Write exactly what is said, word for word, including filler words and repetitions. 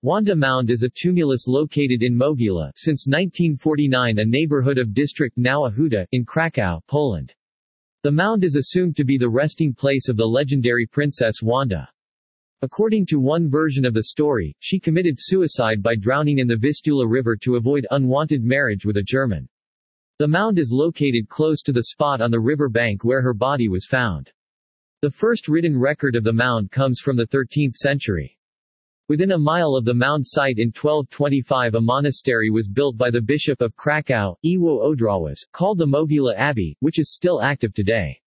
Wanda Mound is a tumulus located in Mogila since nineteen forty-nine, a neighborhood of district Nowa Huta, in Krakow, Poland. The mound is assumed to be the resting place of the legendary Princess Wanda. According to one version of the story, she committed suicide by drowning in the Vistula River to avoid unwanted marriage with a German. The mound is located close to the spot on the river bank where her body was found. The first written record of the mound comes from the thirteenth century. Within a mile of the mound site in twelve twenty-five, a monastery was built by the Bishop of Krakow, Iwo Odrawas, called the Mogila Abbey, which is still active today.